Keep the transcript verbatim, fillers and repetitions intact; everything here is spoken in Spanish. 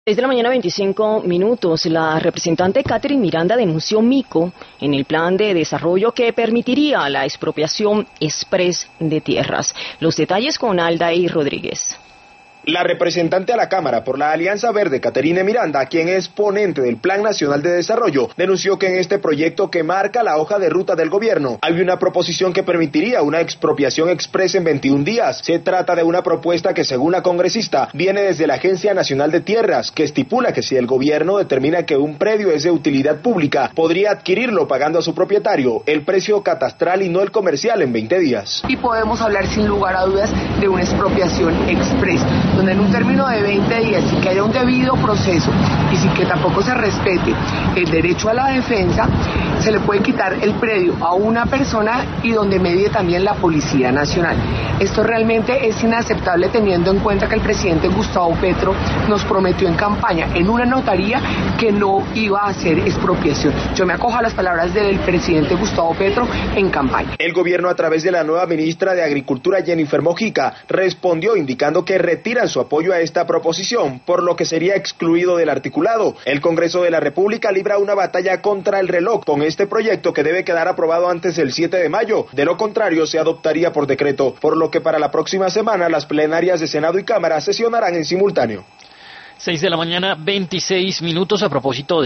seis de la mañana, veinticinco minutos. La representante Catherine Miranda denunció mico en el plan de desarrollo que permitiría la expropiación express de tierras. Los detalles con Aldair Rodríguez. La representante a la Cámara por la Alianza Verde, Catherine Miranda, quien es ponente del Plan Nacional de Desarrollo, denunció que en este proyecto que marca la hoja de ruta del gobierno hay una proposición que permitiría una expropiación express en veintiún días. Se trata de una propuesta que, según la congresista, viene desde la Agencia Nacional de Tierras, que estipula que si el gobierno determina que un predio es de utilidad pública, podría adquirirlo pagando a su propietario el precio catastral y no el comercial en veinte días. Y podemos hablar sin lugar a dudas de una expropiación express, donde en un término de veinte días, sin que haya un debido proceso y sin que tampoco se respete el derecho a la defensa, se le puede quitar el predio a una persona y donde medie también la Policía Nacional. Esto realmente es inaceptable teniendo en cuenta que el presidente Gustavo Petro nos prometió en campaña, en una notaría, que no iba a hacer expropiación. Yo me acojo a las palabras del presidente Gustavo Petro en campaña. El gobierno, a través de la nueva ministra de Agricultura, Jennifer Mojica, respondió indicando que retiran su apoyo a esta proposición, por lo que sería excluido del articulado. El Congreso de la República libra una batalla contra el reloj con este proyecto, que debe quedar aprobado antes del siete de mayo. De lo contrario, se adoptaría por decreto, por lo que para la próxima semana las plenarias de Senado y Cámara sesionarán en simultáneo. seis de la mañana, veintiséis minutos. A propósito de